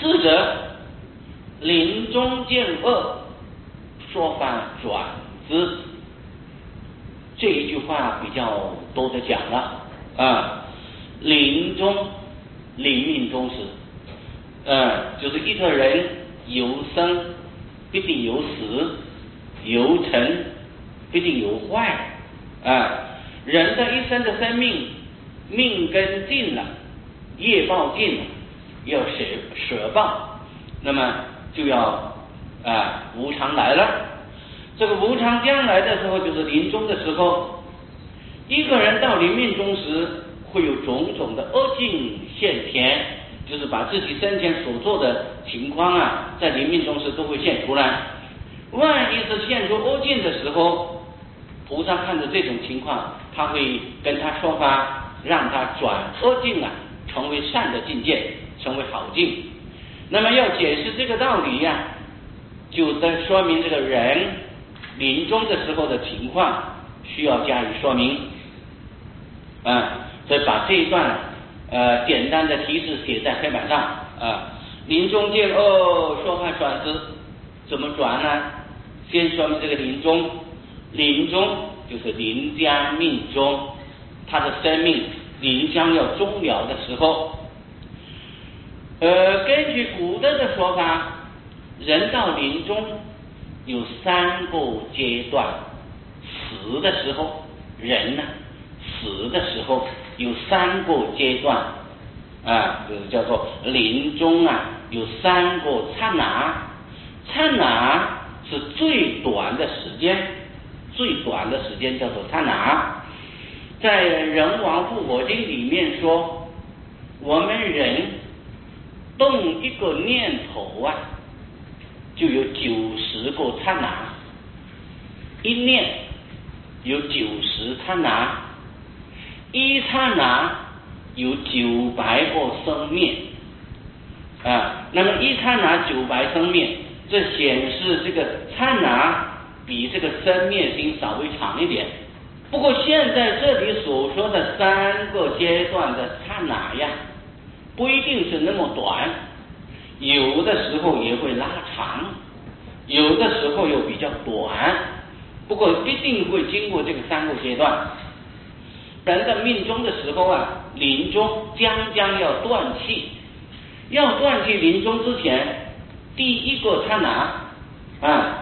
四者，临终见恶，说法转之。这一句话比较多的讲了啊，临终，临命终时，就是一个人有生必定有死，有成必定有坏啊。人的一生的生命，命根尽了，业报尽了，要舍报，那么就要无常来了。这个无常将来的时候，就是临终的时候。一个人到临命终时，会有种种的恶境现前，就是把自己生前所做的情况在临命终时都会现出来。万一是现出恶境的时候，菩萨看着这种情况，他会跟他说法，让他转恶境成为善的境界，成为好境。那么要解释这个道理就在说明这个人临终的时候的情况需要加以说明所以把这一段简单的提示写在黑板上临终见恶，说法转之。怎么转呢？先说明这个临终，临终就是临将命终，他的生命临将要终了的时候。根据古德的说法，人到临终有3个阶段。死的时候，人死的时候有3个阶段就是叫做临终有3个刹那。刹那是最短的时间，最短的时间叫做刹那。在《人王复活经》里面说，我们人动一个念头就有90个刹那，一念有90刹那，一刹那有900个生灭那么一刹那900生灭，这显示这个刹那比这个生灭心稍微长一点。不过现在这里所说的3个阶段的刹那不一定是那么短，有的时候也会拉长，有的时候又比较短，不过一定会经过这个3个阶段。人的命终的时候临终将要断气，要断气临终之前，第一个刹那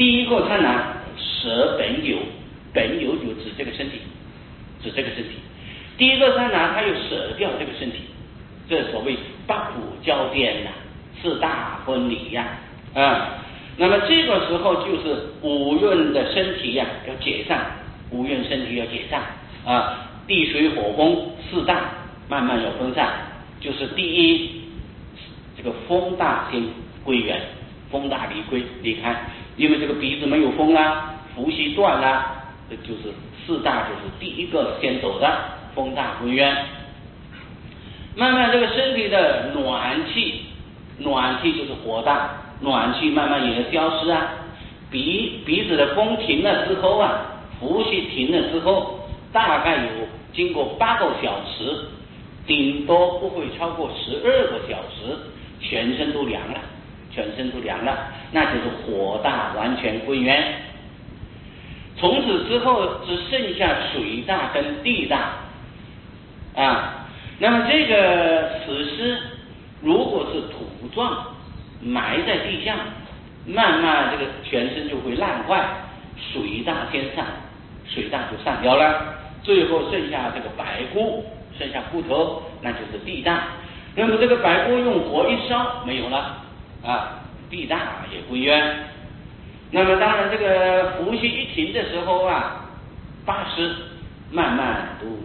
舍本有，本有就指这个身体，第一个刹那他又舍掉这个身体，这所谓八苦交颠4大分离那么这个时候就是五蕴的身体要解散，五蕴身体要解散地水火风4大慢慢要分散。就是第一，这个风大先归元，风大离开，因为这个鼻子没有风呼吸断这就是4大，就是第一个先走的，风大归元。慢慢这个身体的暖气就是火大，暖气慢慢也消失鼻子的风停了之后呼吸停了之后，大概有经过8个小时，顶多不会超过12个小时，全身都凉了，那就是火大完全归元。从此之后只剩下水大跟地大那么这个死尸如果是土状埋在地下，慢慢这个全身就会烂坏，水大先散，水大就散掉了，最后剩下这个白骨，剩下骨头，那就是地大。那么这个白骨用火一烧没有了地大也归元。那么当然这个呼吸一停的时候八尸慢慢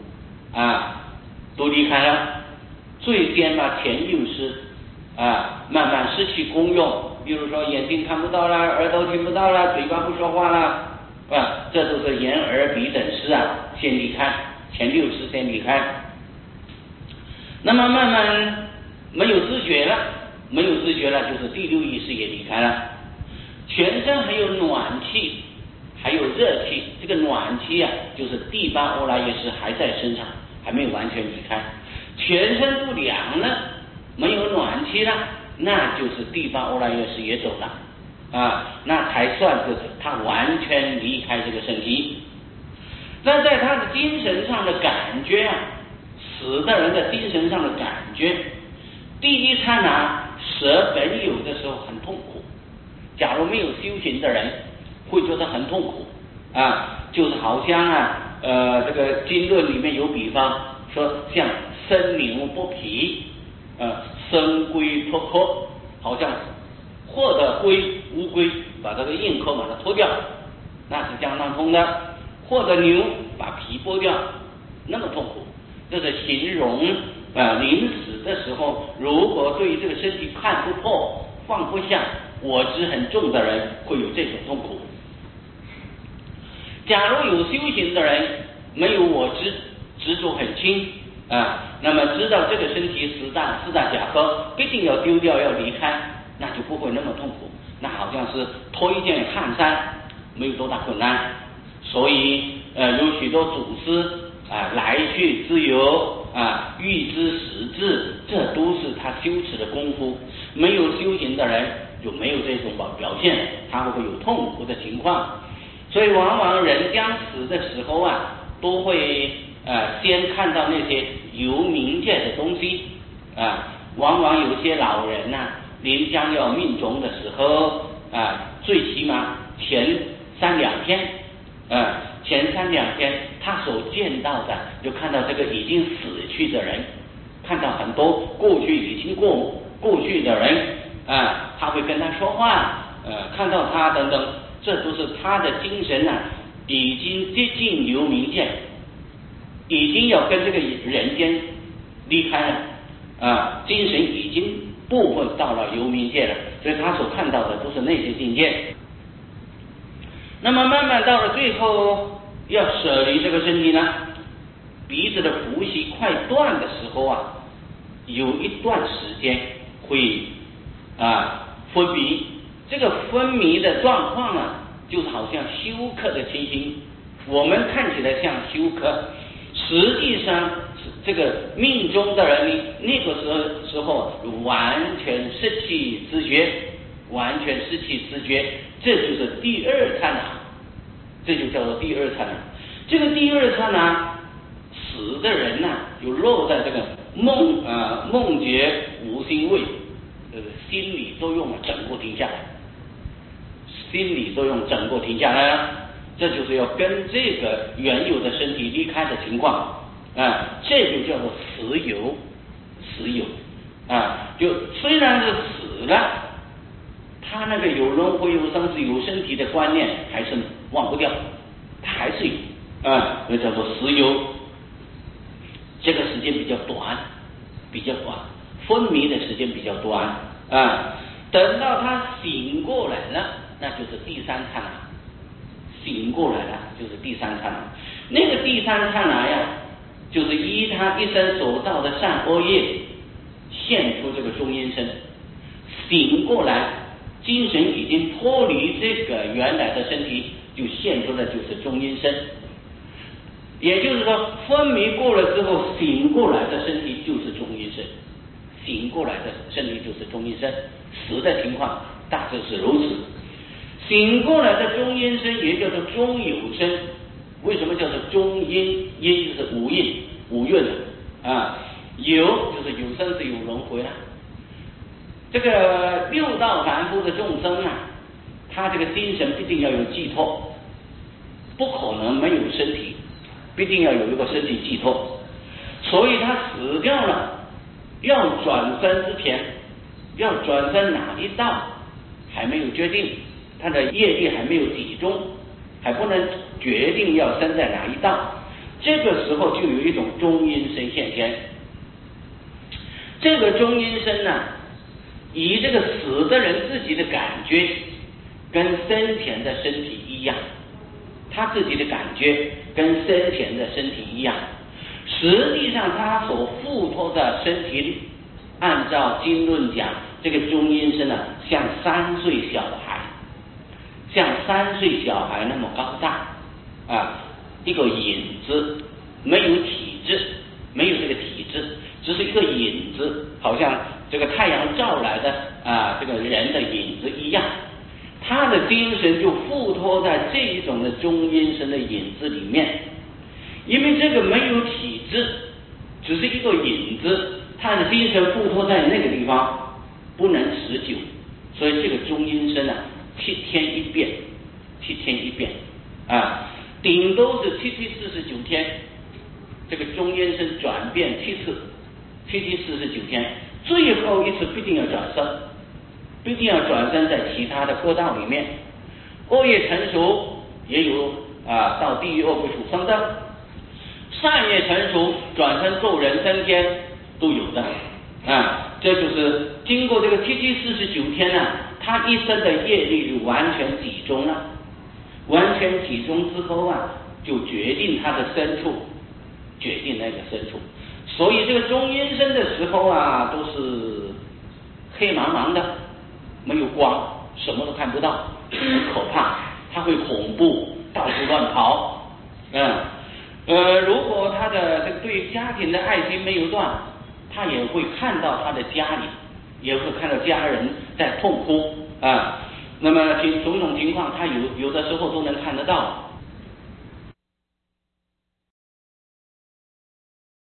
都离开了。最先前六尸慢慢失去功用，比如说眼睛看不到啦，耳朵听不到啦，嘴巴不说话啦这都是眼耳鼻等尸先离开，前六尸先离开。那么慢慢没有知觉了，就是第六意识也离开了。全身还有暖气，还有热气，这个暖气就是第八欧拉耶识还在身上，还没有完全离开。全身都凉了，没有暖气了， 那就是第八阿赖耶识也走了啊，那才算是他完全离开这个身体。那在他的精神上的感觉啊，死的人的精神上的感觉，第一刹那舍本有的时候很痛苦，假如没有修行的人会觉得很痛苦啊，就是好像啊这个经论里面有比方说，像生牛剥皮，生龟脱壳，好像或者乌龟把这个硬壳把它脱掉，那是相当痛的，或者牛把皮剥掉，那么痛苦。这是形容临死的时候，如果对于这个身体看不破放不下，我执很重的人会有这种痛苦。假如有修行的人没有我执着很轻啊，那么知道这个身体四大假合必定要丢掉要离开，那就不会那么痛苦，那好像是脱一件汗衫，没有多大困难。所以有许多祖师来去自由欲知时至，这都是他修持的功夫。没有修行的人就没有这种表现，他会有痛苦的情况。所以往往人将死的时候都会先看到那些有冥界的东西往往有些老人临将要命终的时候最起码前3-2天他所见到的就看到这个已经死去的人，看到很多过去已经过去的人他会跟他说话看到他等等，这都是他的精神已经接近游冥界，已经要跟这个人间离开了精神已经部分到了游冥界了，所以他所看到的都是那些境界。那么慢慢到了最后要舍离这个身体呢，鼻子的呼吸快断的时候有一段时间会分泌，这个分泌的状况就是好像休克的情形，我们看起来像休克，实际上这个命中的人那个时候完全失去知觉，这就是第二刹那，这就叫做第二刹那。这个第二刹那死的人就落在这个梦觉无心位，心理作用整个停下来了，这就是要跟这个原有的身体离开的情况这就叫做死有就虽然是死了，他那个有轮回有生死有身体的观念还是忘不掉，他还是有那叫做死有。这个时间比较短，分离的时间比较短等到他醒过来了，那就是第三刹那。那个第三刹那就是依他一生所造的善恶业现出这个中阴身，醒过来精神已经脱离这个原来的身体，就现出的就是中阴身。也就是说分离过了之后醒过来的身体就是中阴身，死的情况大致是如此。醒过来的中阴身也叫做中有身。为什么叫做中阴？阴就是五蕴有就是有生死有轮回了。这个六道凡夫的众生他这个精神必定要有寄托，不可能没有身体，必定要有一个身体寄托。所以他死掉了，要转身之前，要转身哪一道还没有决定，他的业力还没有集中，还不能决定要生在哪一道，这个时候就有一种中阴身现前。这个中阴身以这个死的人自己的感觉跟生前的身体一样，他自己的感觉跟生前的身体一样，实际上他所附托的身体，按照经论讲，这个中阴身像3岁小孩，那么高大一个影子，没有这个体质，只是一个影子， 好像这个太阳照来的这个人的影子一样，他的精神就附托在这一种的中阴身的影子里面，因为这个没有体质，只是一个影子，他的精神附托在那个地方，不能持久，所以这个中阴身7天一变，7天一变顶多是7七49天，这个中阴身转变7次，7七49天，最后一次必定要转生，必定要转生在其他的恶道里面，恶业成熟也有到地狱恶鬼畜生的，善业成熟转生做人升天都有的这就是经过这个7七49天他一生的业力就完全集中了，完全集中之后就决定他的深处，决定那个深处。所以这个中阴身的时候都是黑茫茫的，没有光，什么都看不到，很可怕，他会恐怖，到处乱跑如果他的这个对家庭的爱心没有断，他也会看到他的家里，也会看到家人在痛哭那么种种情况他有的时候都能看得到